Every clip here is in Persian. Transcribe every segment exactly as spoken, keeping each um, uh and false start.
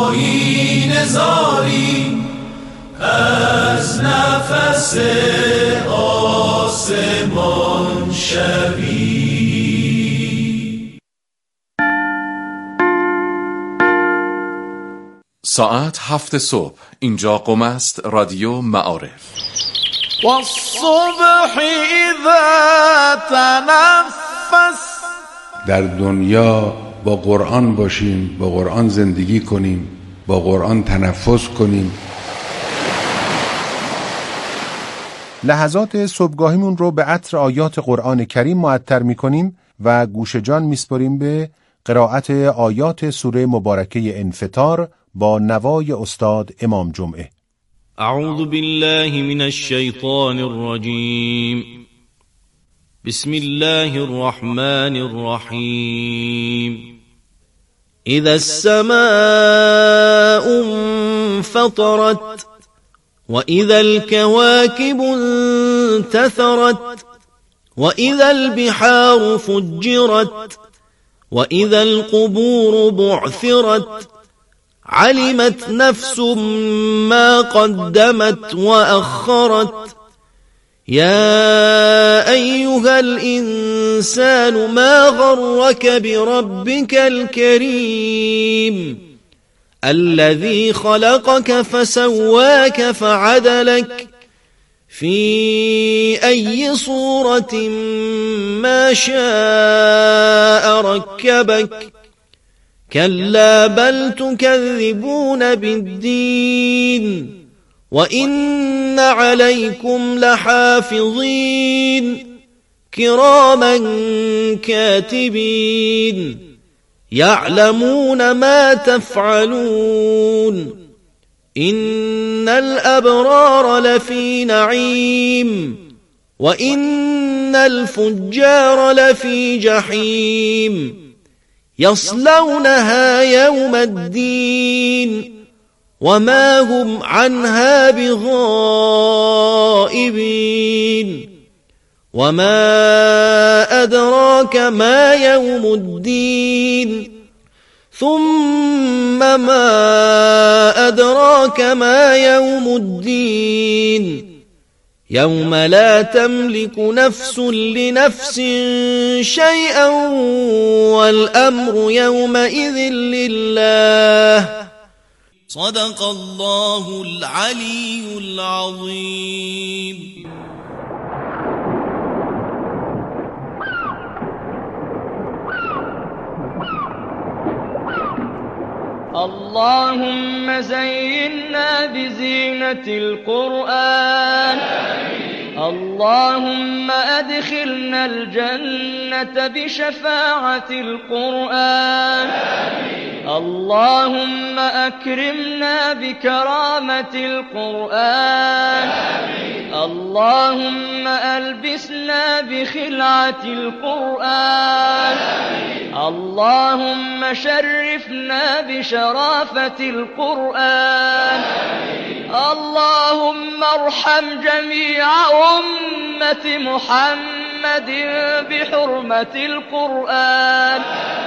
آیین زاری از نفس آسمان شوی. ساعت هفت صبح. اینجا قم است، رادیو معارف. والصبح اذا تنفس. در دنیا با قرآن باشیم، با قرآن زندگی کنیم، با قرآن تنفس کنیم. لحظات صبحگاهیمون رو به عطر آیات قرآن کریم معطر می‌کنیم و گوش جان می‌سپاریم به قرائت آیات سوره مبارکه انفطار با نوای استاد امام جمعه. اعوذ بالله من الشیطان الرجیم. بسم الله الرحمن الرحیم. اذا السماء انفطرت وإذا الكواكب انتثرت وإذا البحار فجرت وإذا القبور بعثرت علمت نفس ما قدمت وأخرت يا أيها الإنسان ما غرك بربك الكريم الذي خلقك فسواك فعدلك في أي صورة ما شاء ركبك كلا بل تكذبون بالدين وإن عليكم لحافظين كراما كاتبين يعلمون ما تفعلون إن الأبرار لفي نعيم وإن الفجار لفي جحيم يصلونها يوم الدين وما هم عنها بغائبين وما أدراك ما يوم الدين ثم ما أدراك ما يوم الدين يوم لا تملك نفس لنفس شيئا والأمر يومئذ لله. صدق الله العلي العظيم. اللهم زينا بزينة القرآن. اللهم أدخلنا الجنة بشفاعة القرآن. اللهم أكرمنا بكرامة القرآن. اللهم ألبسنا بخلعة القرآن. اللهم شرفنا بشرافة القرآن. اللهم ارحم جميع أمة محمد بحرمة القرآن.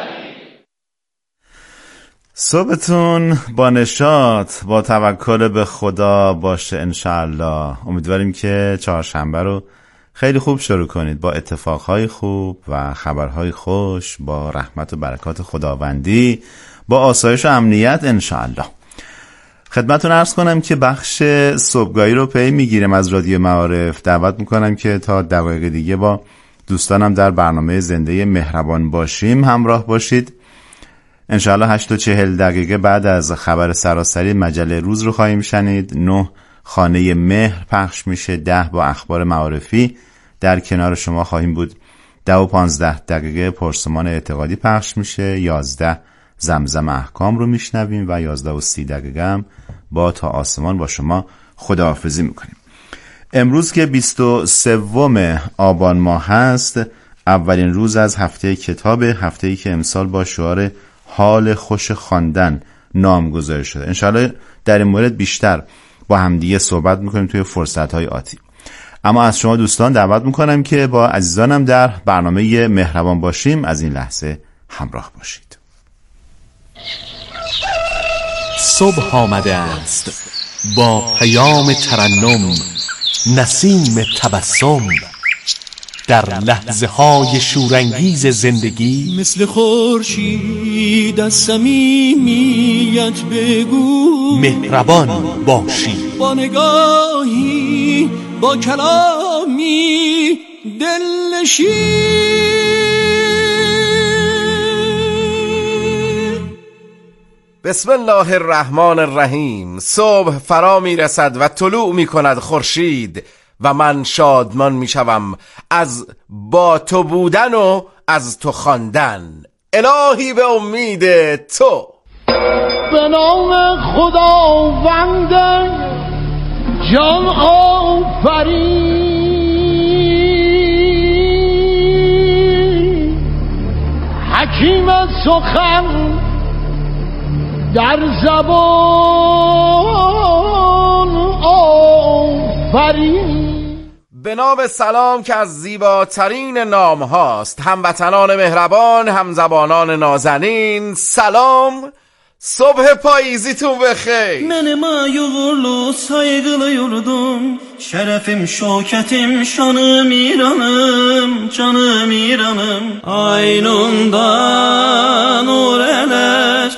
صبحتون با نشاط، با توکل به خدا باشه انشاءالله. امیدواریم که چهارشنبه رو خیلی خوب شروع کنید، با اتفاقهای خوب و خبرهای خوش، با رحمت و برکات خداوندی، با آسایش و امنیت انشاءالله. خدمتتون عرض کنم که بخش صبحگاهی رو پی میگیریم از رادیو معارف. دعوت میکنم که تا دقایق دیگه با دوستانم در برنامه زنده مهربان باشیم همراه باشید. انشاءالله هشت و چهل دقیقه بعد از خبر سراسری مجله روز رو خواهیم شنید. نه خانه مهر پخش میشه، ده با اخبار معارفی در کنار شما خواهیم بود. ده و پانزده دقیقه پرسمان اعتقادی پخش میشه، یازده زمزم احکام رو میشنویم و یازده و سی دقیقه هم با تا آسمان با شما خداحافظی میکنیم. امروز که بیست و سوم آبان ماه هست، اولین روز از هفته کتاب، هفته‌ای که امسال با شعار حال خوش خواندن نامگذاری شده. انشاءالله در این مورد بیشتر با همدیگه صحبت میکنیم توی فرصت‌های آتی. اما از شما دوستان دعوت میکنم که با عزیزانم در برنامه مهربان باشیم از این لحظه همراه باشید. صبح آمده است با پیام ترنم، نسیم تبسم، در لحظه های شورانگیز زندگی مثل خورشید از صمیمیت بگو، مهربان باشی، با نگاهی با کلامی دلنشین. بسم الله الرحمن الرحیم. صبح فرا می رسد و طلوع می کند خورشید و من شادمان می شوم از با تو بودن و از تو خواندن. الهی به امید تو. به نام خداوند جان آفرین، حکیم سخن در زبان آفرین. به نام سلام که از زیباترین نام هاست. هموطنان مهربان، همزبانان نازنین، سلام. صبح پاییزیتون بخیر. من ما yugurlu saygılı yurdum, şerefim şoketim şanım İranım, canım İranım. Aynundan nur eleş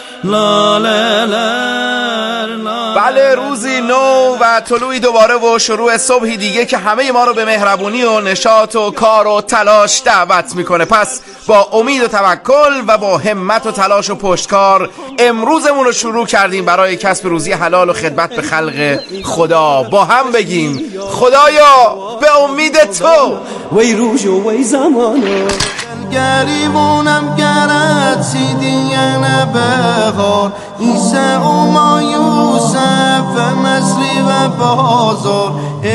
laleler. بله، روزی نو و طلوعی دوباره و شروع صبحی دیگه که همه ما رو به مهربونی و نشاط و کار و تلاش دعوت میکنه. پس با امید و توکل و با همت و تلاش و پشتکار امروزمون رو شروع کردیم برای کسب روزی حلال و خدمت به خلق خدا. با هم بگیم خدایا به امید تو. وی روز و وی زمانو گریبونم گرد سیدیان بخور ایسا و ما یوسف مصری و بازار.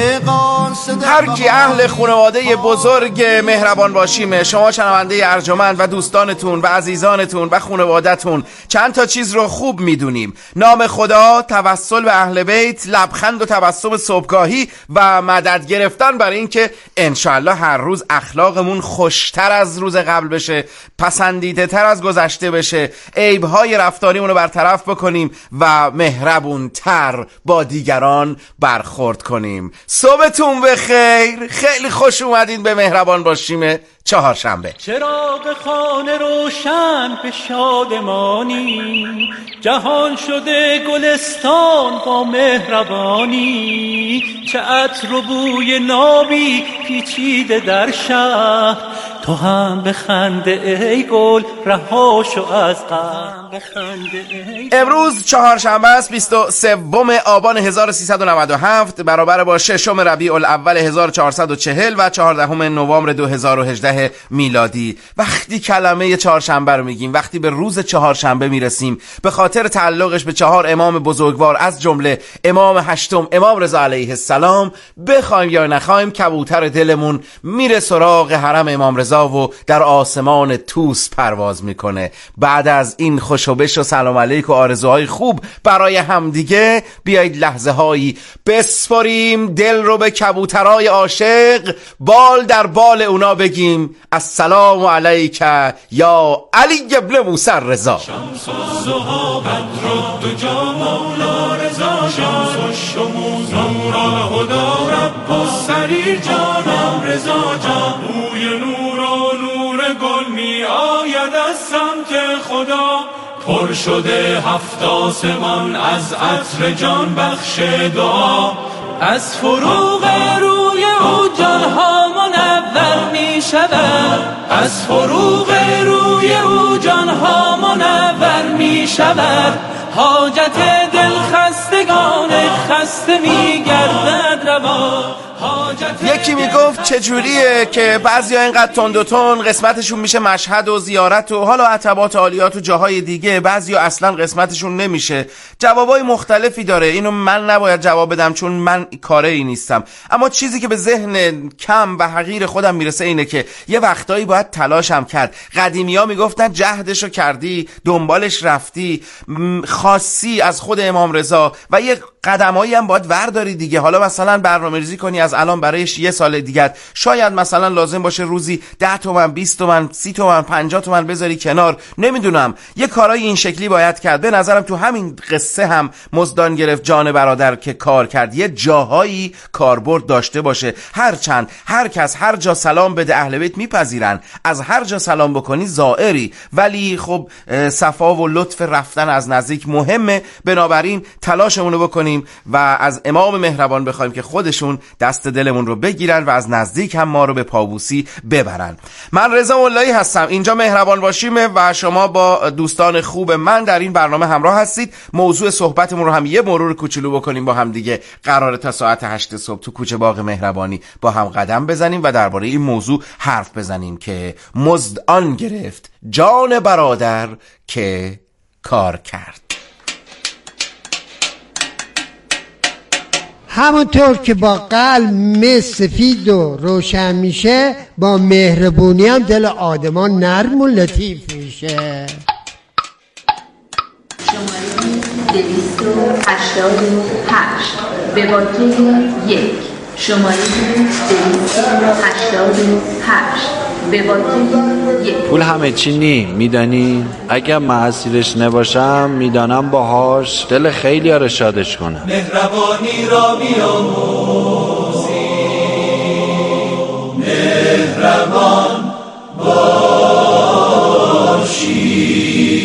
هر کی اهل خانواده بزرگ مهربان باشیم، شما شنونده ارجمند و دوستانتون و عزیزانتون و خانواده‌تون چند تا چیز رو خوب میدونیم: نام خدا، توسل به اهل بیت، لبخند و تبسم صبحگاهی و مدد گرفتن برای اینکه انشالله هر روز اخلاقمون خوشتر از روز قبل بشه، پسندیده تر از گذشته بشه، عیب‌های رفتاریمون رو برطرف بکنیم و مهربون تر با دیگران برخورد کنیم. صبحتون بخیر. خیلی خوش اومدین به مهربان باشیم چهارشنبه. چراغ خانه روشن به شادمانی، جهان شده گلستان با مهربانی. چه عطر و بوی نابی پیچیده در شهر، تو هم بخنده ای گل رهاشو از غم بخنده ای. امروز چهارشنبه است، بیست و سوم آبان هزار و سیصد و نود و هفت، برابر با ششم ربیع الاول هزار و چهارصد و چهل و چهاردهم نوامبر دو هزار و هجده میلادی. وقتی کلمه چهارشنبه رو میگیم، وقتی به روز چهارشنبه میرسیم، به خاطر تعلقش به چهار امام بزرگوار از جمله امام هشتم امام رضا علیه السلام، بخوایم یا نخوایم کبوتر دلمون میره سراغ حرم امام رضا و در آسمان توس پرواز میکنه. بعد از این خوشوبش و سلام علیک و آرزوهای خوب برای همدیگه، بیایید لحظه هایی بسپاریم دل رو به کبوترای عاشق، بال در بال اونا بگیم السلام علیک یا علی ابن موسی رضا. شمس الضحی بدر الدجا مولا رضا، شمس الشموس نور الهدی رب السریر جانم رضا جان. بوی نور و نور گل می آید از سمت خدا، پر شده هفت آسمان از عطر جان بخش دعا. از فروغ روی او جانها منور می شود، از فروغ روی او جانها منور می شود. حاجت دل خستگان خسته می گردد روا. یکی میگفت چجوریه که بعضیا اینقدر تند و تند قسمتشون میشه مشهد و زیارت و حالا عتبات و عالیات و جاهای دیگه، بعضیا اصلا قسمتشون نمیشه. جوابای مختلفی داره، اینو من نباید جواب بدم چون من کاره ای نیستم، اما چیزی که به ذهن کم و حقیر خودم میرسه اینه که یه وقتایی باید تلاشم کرد. قدیمیا میگفتن جهدشو کردی، دنبالش رفتی، خاصی از خود امام رضا و یه قدمایی هم باید ورداری دیگه. حالا مثلا برنامه‌ریزی کنی از الان برایش یه سال دیگه، شاید مثلا لازم باشه روزی ده تومن، بیست تومن، سی تومن، پنجاه تومن بذاری کنار، نمیدونم یه کارای این شکلی باید کرد. به نظرم تو همین قصه هم مزدان گرفت جان برادر که کار کرد یه جاهایی کاربرد داشته باشه. هر چند هر کس هر جا سلام بده اهل بیت میپذیرن، از هر جا سلام بکنی زائری، ولی خب صفا و لطف رفتن از نزدیک مهمه. بنابراین تلاشمون رو بکنیم و از امام مهربان بخوایم که خودشون دست دلمون رو بگیرن و از نزدیک هم ما رو به پابوسی ببرن. من رضا ملایی هستم، اینجا مهربان باشیم و شما با دوستان خوب من در این برنامه همراه هستید. موضوع صحبتمون رو هم یه مرور کوچولو بکنیم با هم دیگه. قراره تا ساعت هشت صبح تو کوچه باغ مهربانی با هم قدم بزنیم و درباره این موضوع حرف بزنیم که مزد آن گرفت جان برادر که کار کرد. همونطور که با قلب مس سفید و روشن میشه، با مهربونی هم دل آدمان نرم و لطیف میشه. شماره دویست و هشتاد و هشت به باکه یک. شماره دویست و هشتاد و هشت به باکه یک. پول همه چی نی میدانی؟ اگر من اسیرش نباشم میدانم باهاش دل خیلی ها رو شادش کنم. مهربانی را بیاموزی، مهربان باشی.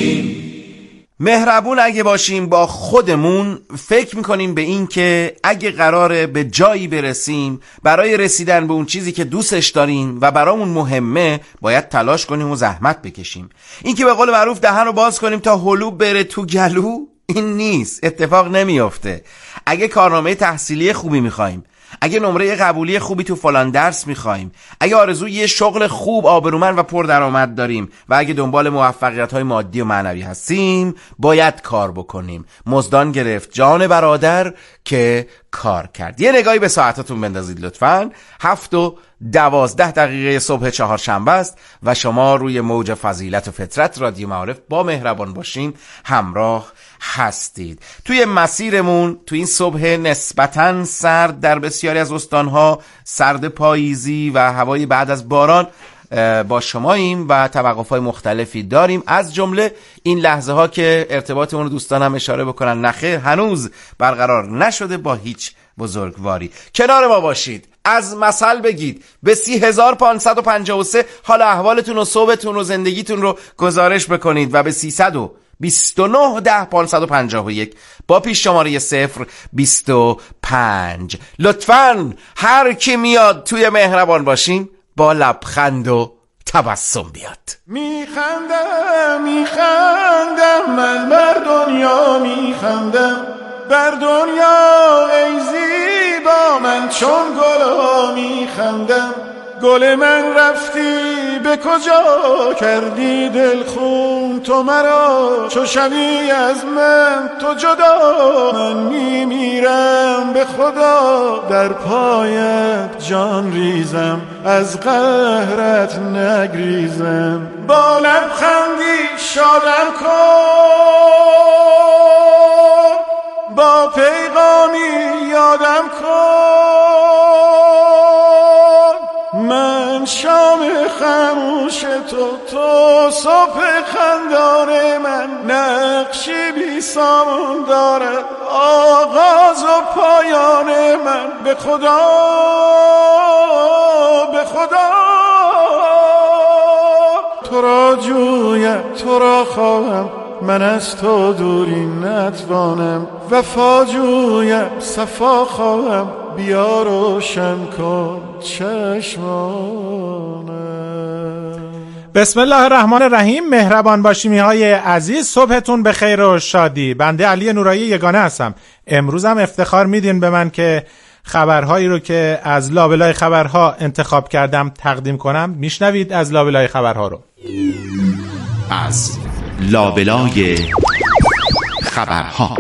مهربون اگه باشیم با خودمون، فکر میکنیم به این که اگه قراره به جایی برسیم، برای رسیدن به اون چیزی که دوستش داریم و برامون مهمه، باید تلاش کنیم و زحمت بکشیم. این که به قول معروف دهن رو باز کنیم تا هلو بره تو گلو، این نیست، اتفاق نمیافته. اگه کارنامه تحصیلی خوبی میخوایم، اگه نمره قبولی خوبی تو فلان درس میخوایم، اگه آرزوی یه شغل خوب، آبرومند و پردرآمد داریم و اگه دنبال موفقیت‌های مادی و معنوی هستیم، باید کار بکنیم. مزدان گرفت جان برادر که کار کرد. یه نگاهی به ساعتاتون بندازید لطفاً. هفت و دوازده دقیقه صبح چهارشنبه است و شما روی موج فضیلت و فطرت رادیو معارف با مهربان باشیم همراه هستید. توی مسیرمون تو این صبح نسبتاً سرد در بسیاری از استانها، سرد پاییزی و هوای بعد از باران با شماییم و توقف‌های مختلفی داریم، از جمله این لحظه ها که ارتباطمون دوستانم اشاره بکنن نخیر هنوز برقرار نشده با هیچ بزرگواری. کنار ما باشید، از مثل بگید، به سی هزار پانصد و پنجاه و سه حال احوالتون و صبحتون و زندگیتون رو گزارش بکنید و به سیصد و بیست و نه ده پانصد و پنجاه و یک با پیش شماره صفر بیست و پنج. لطفاً هر کی میاد توی مهربان باشیم با لبخند و تبسم بیاد. میخندم میخندم من بر دنیا میخندم، بر دنیا ای زیبا من چون گلا میخندم. گل من رفتی به کجا کردی دل خون تو مرا، چو شوی از من تو جدا من میمیرم به خدا، در پایت جان ریزم از قهرت نگریزم. با لبخندی شادم کن، با پیغامی یادم کن، من شام خاموش تو، تو صبح خندان من. نقشی بی سامان دارد آغاز و پایان من. به خدا به خدا تو را جویم تو را خواهم، من از تو دوری نتوانم. وفا جویم صفا خواهم، بیا روشن کن چشمانم. بسم الله الرحمن الرحیم. مهربان باشیمی های عزیز، صبحتون به خیر و شادی. بنده علی نورایی یگانه هستم. امروز هم افتخار میدین به من که خبرهایی رو که از لابلای خبرها انتخاب کردم تقدیم کنم. میشنوید از لابلای خبرها رو. از لابلای خبرها.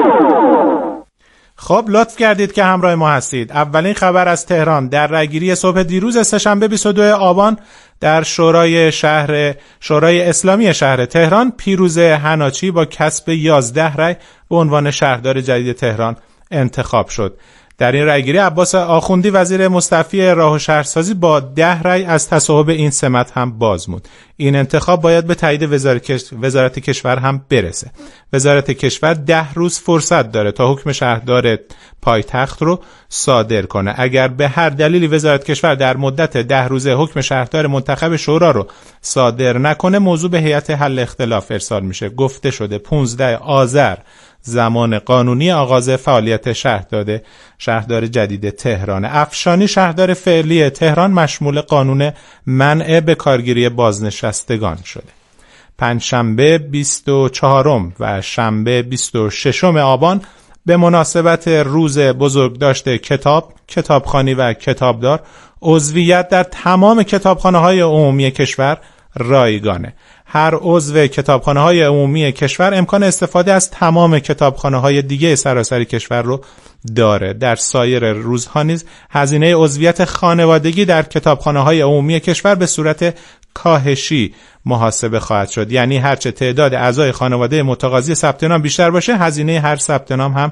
خب لطف کردید که همراه ما هستید. اولین خبر از تهران. در رأیگیری صبح دیروز سه‌شنبه بیست و دو آبان در شورای شهر شورای اسلامی شهر تهران، پیروز حناچی با کسب یازده رأی به عنوان شهردار جدید تهران انتخاب شد. در این رأیگیری عباس آخوندی وزیر مستعفی راه و شهرسازی با ده رأی از تصاحب این سمت هم باز موند. این انتخاب باید به تایید وزارت کشور هم برسه. وزارت کشور ده روز فرصت داره تا حکم شهردار پایتخت رو صادر کنه. اگر به هر دلیلی وزارت کشور در مدت ده روزه حکم شهردار منتخب شورا رو صادر نکنه، موضوع به هیئت حل اختلاف ارسال میشه. گفته شده پانزده آذر زمان قانونی آغاز فعالیت شهردار شهردار جدید تهران. افشانی شهردار فعلی تهران مشمول قانون منع به کارگیری بازنشستگان شده. پنجشنبه بیست و چهارم و شنبه بیست و ششم آبان به مناسبت روز بزرگداشت کتاب، کتابخوانی و کتابدار، عضویت در تمام کتابخانه‌های عمومی کشور رایگانه. هر عضو کتابخانه‌های عمومی کشور امکان استفاده از تمام کتابخانه‌های دیگه سراسر کشور رو داره. در سایر روزها نیز هزینه عضویت خانوادگی در کتابخانه‌های عمومی کشور به صورت کاهشی محاسبه خواهد شد. یعنی هرچه تعداد اعضای خانواده متقاضی ثبت نام بیشتر باشه، هزینه هر ثبت نام هم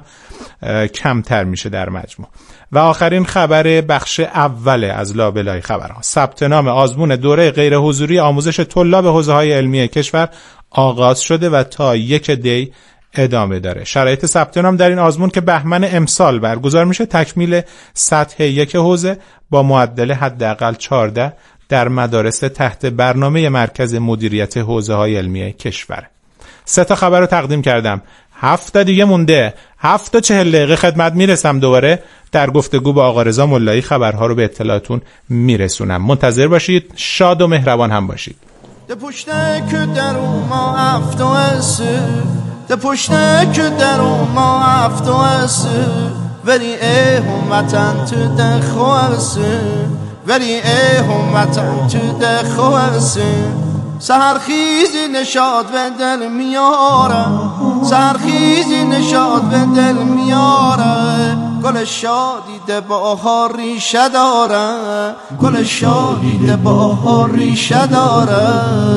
کمتر میشه در مجموع. و آخرین خبر بخش اول از لابلای خبرها: ثبت نام آزمون دوره غیر حضوری آموزش طلاب حوزه‌های علمی کشور آغاز شده و تا یک دی ادامه داره. شرایط ثبت نام در این آزمون که بهمن امسال برگزار میشه، تکمیل سطح یک حوزه با معدل حداقل چهارده در مدارس تحت برنامه مرکز مدیریت حوزه‌های علمی کشور. سه تا خبر رو تقدیم کردم. هفت تا دیگه مونده. هفت تا چهل دقیقه خدمت میرسم دوباره در گفتگو با آقا رضا ملایی خبرها رو به اطلاعتون میرسونم. منتظر باشید، شاد و مهربان هم باشید. ده پشته که در ما هفت و اسه ده پشته که در ما هفت و اسه ولی ای همتن تو ده خواسه ولی ای همتن تو ده خواسه سحرخیزی نشاد به دل میاره سحرخیزی نشاد به دل میاره گل شادی ده بهار ریشه داره گل شادی ده بهار ریشه داره.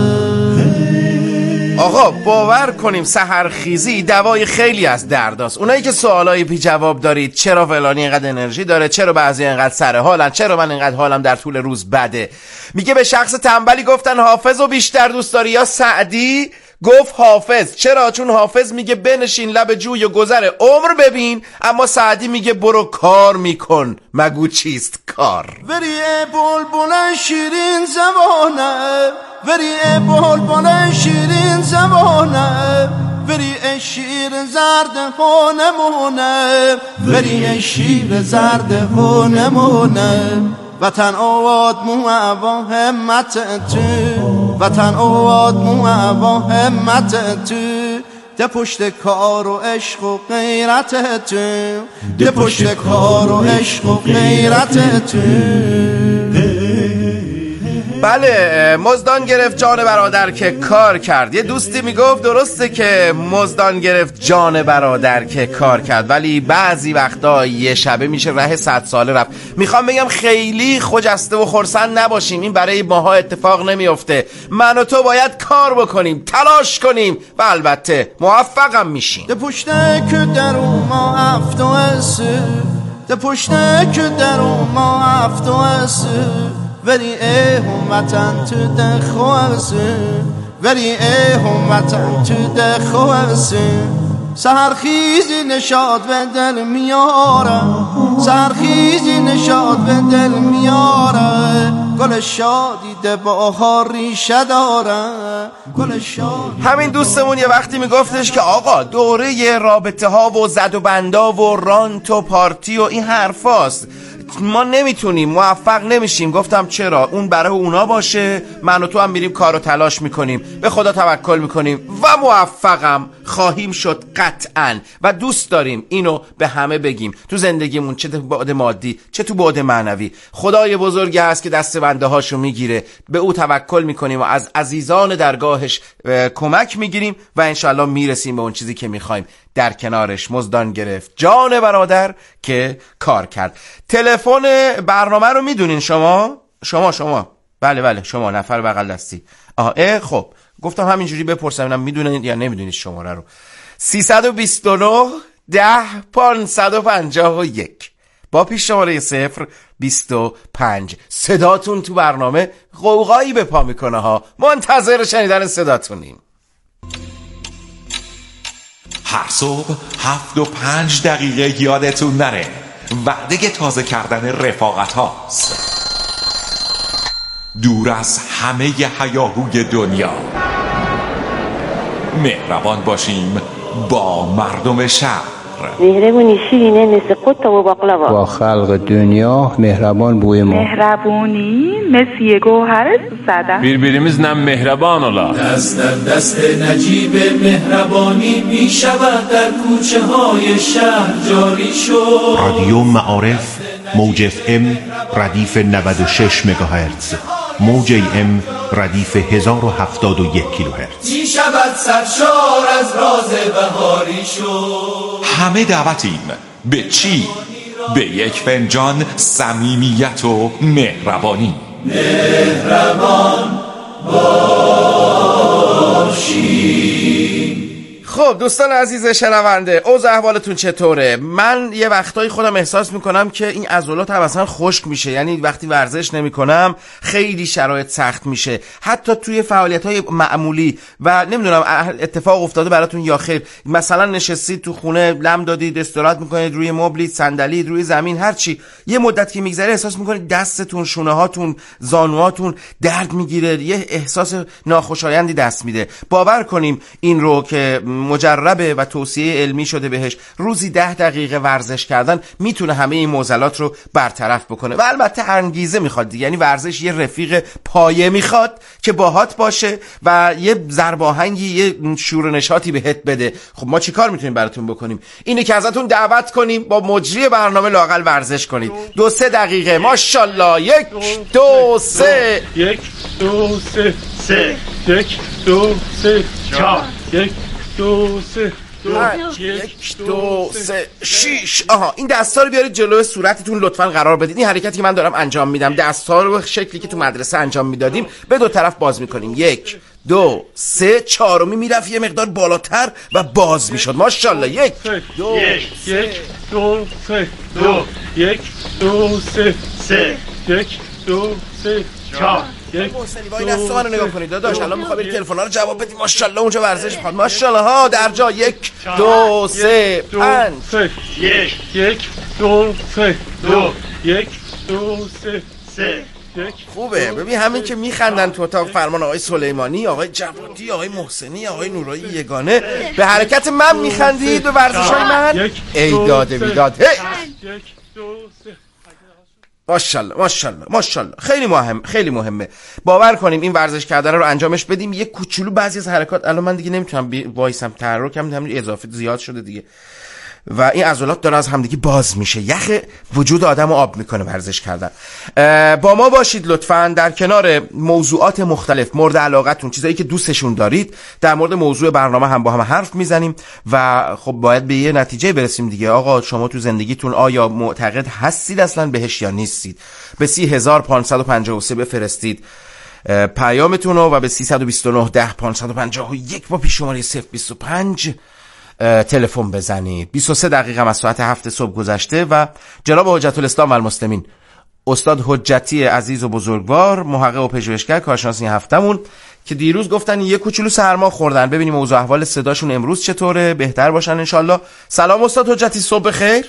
آقا باور کنیم سحرخیزی دوای خیلی از درداست. اونایی که سوالای بی جواب دارید، چرا فلانی اینقدر انرژی داره، چرا بعضی اینقدر سر حالن، چرا من اینقدر حالم در طول روز بده، میگه به شخص تنبلی گفتن حافظ و بیشتر دوست داری یا سعدی؟ گفت حافظ. چرا؟ چون حافظ میگه بنشین لب جوی و گذر عمر ببین، اما سعدی میگه برو کار میکن مگو چیست کار. وری بلبل شیرین زبانه وری بلبل شیرین زبانه وری شیر زرد خونمونه وری شیر زرد خونمونه وطن آواد موعوا همت تو وطن آواد موعوا همت تو ده پشت کار و عشق و غیرت تو ده پشت کار و عشق و غیرت تو. بله، مزدان گرفت جان برادر که کار کرد. یه دوستی میگفت درسته که مزدان گرفت جان برادر که کار کرد، ولی بعضی وقتا یه شبه میشه ره صد ساله رفت. میخوام بگم خیلی خجسته و خرسند نباشیم، این برای ماها اتفاق نمیفته. من و تو باید کار بکنیم، تلاش کنیم و البته موفقم میشیم. ده پشته که در ما هفت و اسه ده پشته که در ما هفت و اسه ولی ای همتن تو ده خواسه ولی ای همتن تو ده خواسه سحرخیزی نشاد به دل میاره سحرخیزی نشاد به دل میاره گل شادی ده بهار ریشه داره گل شادی. همین دوستمون یه وقتی میگفتش که آقا دوره رابطه ها و زد و بندا و رانت و پارتی و این حرفاست، ما نمیتونیم، موفق نمیشیم. گفتم چرا؟ اون برای اونا باشه، من و تو هم میریم کار و تلاش میکنیم، به خدا توکل میکنیم و موفقم خواهیم شد قطعاً. و دوست داریم اینو به همه بگیم تو زندگیمون، چه تو بعد مادی چه تو بعد معنوی. خدای بزرگی هست که دست بنده هاشو میگیره، به او توکل میکنیم و از عزیزان درگاهش کمک میگیریم و انشالله میرسیم به اون چیزی که میخوایم. در کنارش مزدان گرفت جان برادر که کار کرد. تلفن برنامه رو میدونین شما؟ شما شما بله بله شما نفر بغل دستی. آها اه خب گفتم همینجوری بپرسم اینم میدونین یا نمیدونید شماره رو. سیصد و بیست و نه ده پانصد و پنجاه و یک با پیش شماره صفر بیست و پنج. صداتون تو برنامه غوغایی به پا میکنه ها، منتظر شنیدن صداتونیم. هر صبح هفت و پنج دقیقه یادتون نره وعده تازه کردن رفاقت هاست. دور از همه هیاهوی دنیا مهربان باشیم با مردم شهر. مهربونی شیرینه مثل قطه و باقلوا. با خلق دنیا مهربان بوی ما. مهربونی مثل گوهر ساده. بیربیرimiz nem مهربان ola. دست در دست نجیب مهربانی می شود در کوچه های شهر جاری شد. رادیو معارف موج اف ام ردیف نود و شش مگاهرتز، موج ای ام ردیف هزار و هفتاد و یک کیلوهرتز. می شود سرشار از راز بهاری شد. همه دعوتیم به چی؟ به یک فنجان صمیمیت و مهربانی. مهربان باشی. خب دوستان عزیز شنونده، اوضاع احوالتون چطوره؟ من یه وقتایی خودم احساس میکنم که این عضلات هم اصلا خشک میشه، یعنی وقتی ورزش نمیکنم خیلی شرایط سخت میشه، حتی توی فعالیت‌های معمولی. و نمیدونم اتفاق افتاده براتون یا خیر، مثلا نشستید تو خونه، لم دادید، استراحت میکنید روی مبلید، صندلی، روی زمین، هر چی، یه مدت که میگذره احساس میکنید دستتون، شونه هاتون، زانوهاتون درد میگیره، یه احساس ناخوشایندی دست میده. باور کنیم این رو که مجربه و توصیه علمی شده بهش، روزی ده دقیقه ورزش کردن میتونه همه این معضلات رو برطرف بکنه. و البته انگیزه میخواد دیگه، یعنی ورزش یه رفیق پایه میخواد که باهات باشه و یه ضرب آهنگی، یه شور و نشاطی بهت بده. خب ما چیکار میتونیم براتون بکنیم؟ اینه که ازتون دعوت کنیم با مجری برنامه لااقل ورزش کنید. دو سه دقیقه ماشاءالله. یک دو سه یک دو سه سه یک دو سه چهار یک دو سه پنج یک دو سه شیش. آها، این دستا رو بیارید جلوی صورتتون لطفا قرار بدید. این حرکتی که من دارم انجام میدم، دستا رو به شکلی که تو مدرسه انجام میدادیم به دو طرف باز میکنیم. یک دو سه، چهارمی میرفت یه مقدار بالاتر و باز میشد. ماشاءالله. یک دو یک دو سه دو یک دو سه سه یک دو سه چهار. محسنی وای دست منو نگاه کنید داداش، الان میخوام برید تلفن‌ها رو جواب بدیم. ماشاءالله اونجا ورزش میخواد. ماشاءالله ها در جا. یک دو سه پنج یک یک دو سه دو یک دو سه سه. خوبه. ببین همین که میخندن تو اتاق فرمان آقای سلیمانی، آقای جوادی، آقای محسنی، آقای نورایی یگانه، به حرکت من میخندید، به ورزش‌های من ای داده بیداد. یک دو سه. ماشاءالله ماشاءالله ماشاءالله. خیلی مهم، خیلی مهمه. باور کنیم این ورزش کردن رو انجامش بدیم. یه کوچولو بعضی از حرکات الان من دیگه نمیتونم وایسم، تحرکم همین اضافه زیاد شده دیگه و این عضلات داره از همدیگه باز میشه. یخ وجود آدم رو آب میکنه ورزش کردن. با ما باشید لطفاً. در کنار موضوعات مختلف مورد علاقتون، چیزایی که دوستشون دارید، در مورد موضوع برنامه هم با هم حرف میزنیم و خب باید به یه نتیجه برسیم دیگه. آقا شما تو زندگیتون آیا معتقد هستید اصلا بهش یا نیستید؟ به سی هزار پانصد و پنجاه و سه بفرستید پیامتون رو و به سیصد و بیست و نه ده پانصد و پنجاه و یک با پیش شماره صفر بیست و پنج تلفن بزنید. بیست و سه دقیقه از ساعت هفت صبح گذشته و جناب حجت الاسلام و المسلمین استاد حجتی عزیز و بزرگوار، محقق و پژوهشگر، کارشناس این هفتمون که دیروز گفتن یه کوچولو سرما خوردن، ببینیم اوضاع احوال صداشون امروز چطوره، بهتر باشن انشالله. سلام استاد حجتی، صبح خیر.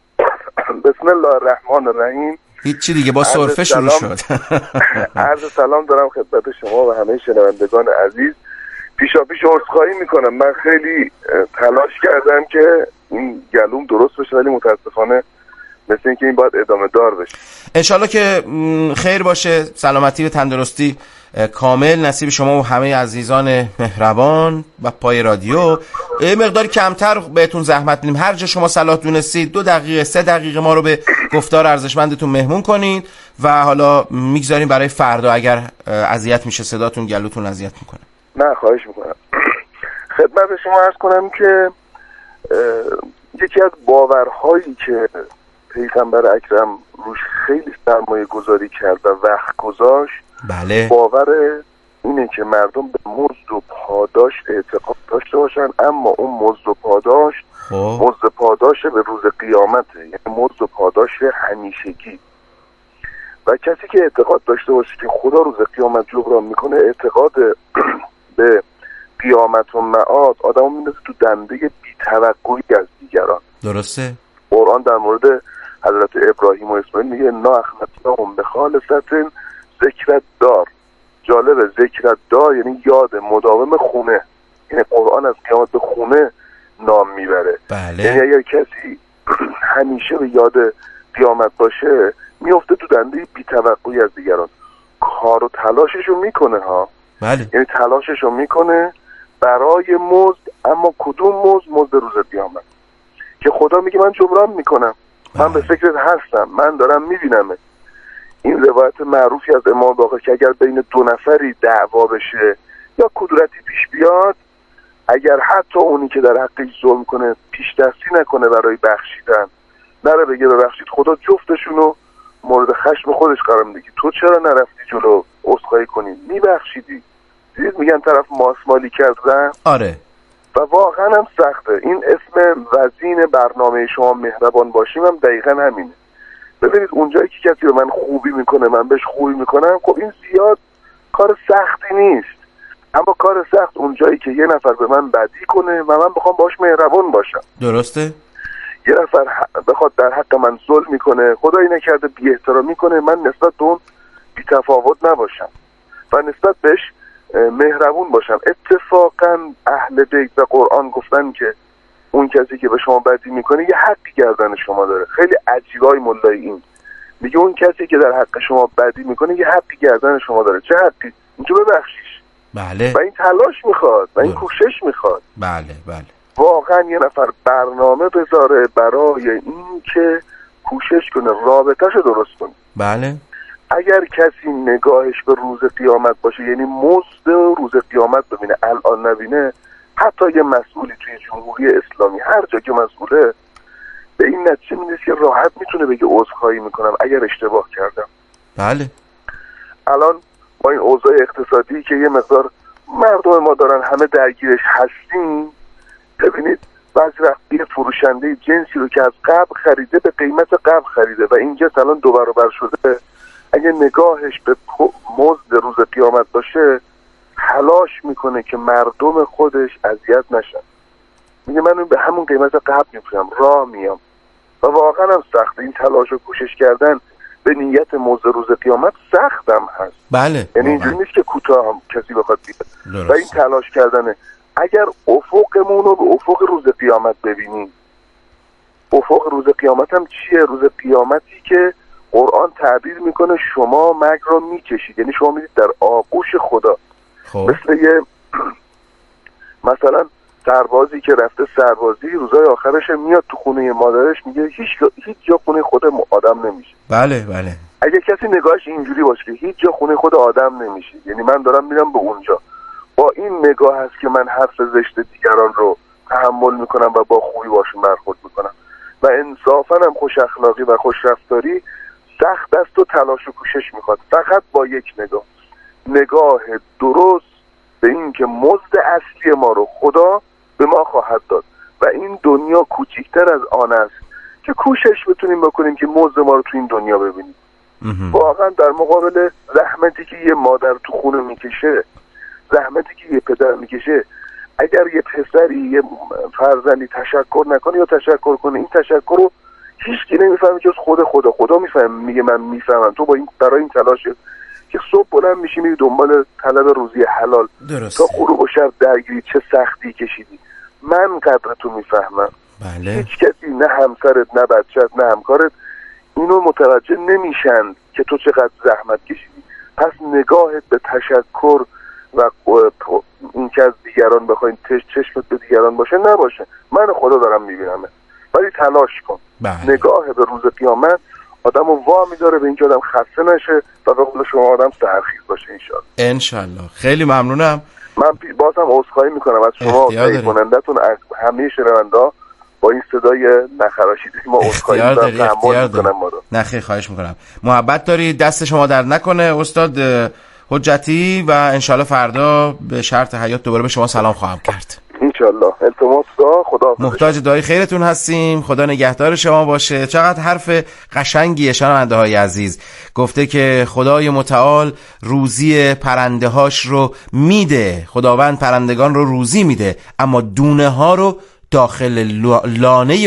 بسم الله الرحمن الرحیم. هیچی دیگه با سرفه شروع شد. عرض سلام دارم خدمت شما و همه شنوندگان عزیز. پیشا پیش عذرخواهی میکنم، من خیلی تلاش کردم که این گلوم درست بشه ولی متاسفانه مثل اینکه این باید ادامه دار بشه. انشالله که خیر باشه، سلامتی و تندرستی کامل نصیب شما و همه عزیزان مهربان و پای رادیو. مقداری کمتر بهتون زحمت میدیم، هر جا شما صلاح دونستید دو دقیقه سه دقیقه ما رو به گفتار ارزشمندتون مهمون کنید و حالا میگذاریم برای فردا اگر اذیت میشه صداتون، گلوتون اذیت میکنه. نه خواهش میکنم. خدمت شما عرض کنم که یکی از باورهایی که پیغمبر اکرم روش خیلی سرمایه گذاری کرد و وقت گذاشت، بله، باور اینه که مردم به مزد و پاداش اعتقاد داشته باشن، اما اون مزد و پاداش مزد پاداش به روز قیامته، یعنی مزد و پاداش همیشگی. و کسی که اعتقاد داشته باشه که خدا روز قیامت جبران میکنه، اعتقاد به قیامت و معاد آدمو میندازه تو دنده بی‌توقعی از دیگران. درسته. قرآن در مورد حضرت ابراهیم و اسماعیل میگه نا اخلصناهم بخالصة ذکرت دار. جالبه، ذکرت دار یعنی یاد مداوم خونه، یعنی قرآن از قیامت به خونه نام میبره. بله. یعنی اگر کسی همیشه به یاد قیامت باشه میفته تو دنده بی‌توقعی از دیگران. کار و تلاششو میکنه ها. بله. یعنی تلاششو میکنه برای مزد، اما کدوم مزد؟ مزد روز قیامت که خدا میگه من جبران میکنم. بله. من به فکرت هستم، من دارم میبینمه. این روایت معروفی از امام باقر که اگر بین دو نفری دعوا بشه یا کدورتی پیش بیاد، اگر حتی اونی که در حقش ظلم کنه پیش دستی نکنه برای بخشیدن، نره بگه ببخشید، خدا جفتشونو مورد خشم خودش قرار میده که تو چرا نرفتی جلو عذرخواهی کنی، میبخشیدی. دیدید میگن طرف ماسمالی کردن. آره. و واقعا هم سخته. این اسم وزین برنامه شما مهربان باشیم هم دقیقا همینه. ببینید اونجایی که کسی به من خوبی میکنه من بهش خوبی میکنم، خب این زیاد کار سختی نیست. اما کار سخت اونجایی که یه نفر به من بدی کنه و من بخوام باش مهربان باشم. درسته. یه نفر بخواد در حق من ظلم میکنه، خدایی نکرده بی احترامی کنه، من نسبت به اون بی تفاوت نباشم و نسبت بهش مهربون باشم. اتفاقا اهل بیت و قرآن گفتن که اون کسی که به شما بدی میکنه یه حقی گردن شما داره. خیلی عجیبای مولای این میگه اون کسی که در حق شما بدی میکنه یه حقی گردن شما داره. چه حقی؟ اینکه ببخشیش. بله. و این تلاش میخواد و این کوشش میخواد. بله بله. واقعا یه نفر برنامه بذاره برای این که کوشش کنه رابطه‌شو درست کنه. بله. اگر کسی نگاهش به روز قیامت باشه، یعنی مزد روز قیامت ببینه، الان نبینه، حتی یه مسئولی توی جمهوری اسلامی هر جا که مسئوله به این نتیجه میرسه که راحت میتونه بگه عذرخواهی میکنم اگر اشتباه کردم. بله. الان با این اوضاع اقتصادی که یه مقدار مردم ما دارن همه درگیرش هستیم، ببینید بعضی وقت یه فروشنده جنسی رو که از قبل خریده به قیمت قبل خریده و اینجا الان دو برابر شده، اگه نگاهش به مزد روز قیامت باشه تلاش میکنه که مردم خودش اذیت نشن. میگه من به همون قیمت قبل میفروشم، راه میام. و واقعا هم سخته. این تلاش و کوشش کردن به نیت مزد روز قیامت سختم هست. بله. یعنی اینجوری نیست که کوتاه هم کسی بخواد بیاد. و این تلاش کردنه. اگر افقمون رو به افق روز قیامت ببینیم، افق روز قیامت هم چیه؟ روز قیامتی که قرآن تعبیر میکنه شما مرگ را میکشید، یعنی شما میدید در آغوش خدا. خب. مثل یه مثلا سربازی که رفته سربازی، روزای آخرش میاد تو خونه مادرش، میگه هیچ هیچ جا خونه خود آدم نمیشه. بله بله. اگه کسی نگاهش اینجوری باشه که هیچ جا خونه خود آدم نمیشه، یعنی من دارم میرم به اونجا، با این نگاه هست که من حرف زشت دیگران رو تحمل میکنم و با خوبی باشون برخورد میکنم. و انصافا هم خوش اخلاقی و خوش رفتاری سخت است و تلاش و کوشش میخواد، فقط با یک نگاه، نگاه درست به این که مزد اصلی ما رو خدا به ما خواهد داد و این دنیا کوچکتر از آن است که کوشش بتونیم بکنیم که مزد ما رو تو این دنیا ببینیم. واقعا در مقابل زحمتی که یه مادر تو خونه میکشه، زحمتی که یه پدر میکشه، اگر یه پسری یه فرزندی تشکر نکنه یا تشکر کنه، این تشکر رو هیچ کی نمیفهمه جز خود خدا. خدا میفهمه، میگه من میفهمم تو با این برای این تلاش که صبح بلند میشی میری دنبال طلب روزی حلال درسته. تا غروب و شب درگیری، چه سختی کشیدی. من قدر تو میفهمم. بله. هیچ کسی، نه همسرت نه بچت نه همکارت، اینو متوجه نمیشن که تو چقدر زحمت کشیدی. پس نگاهت به تشکر و این که از دیگران بخواین چشمت به دیگران باشه نباشه. من خدا دارم میبینم، ولی تلاش کن. بله. نگاه به روز قیامت آدم رو وا میداره به اینکه آدم خسته نشه و به قول شما آدم سحرخیز باشه انشالله. انشالله. خیلی ممنونم. من بازم عذرخواهی میکنم از شما و کنندتون، از همه شنوندا با این صدای نخراشیدی ما عذرخواهی میکنم، تحمل میکنم ما رو. نه خیلی خواهش میکنم. محبت داری، دست شما در نکنه استاد حجتی و انشالله فردا به شرط حیات دوباره به شما سلام خواهم کرد. انشالله. التماس دعا. خدا محتاج دعای خیرتون هستیم. خدا نگهدار شما باشه. چقدر حرف قشنگیه شنونده های عزیز. گفته که خدای متعال روزی پرنده هاش رو میده، خداوند پرندگان رو روزی میده، اما دونه ها رو داخل لانه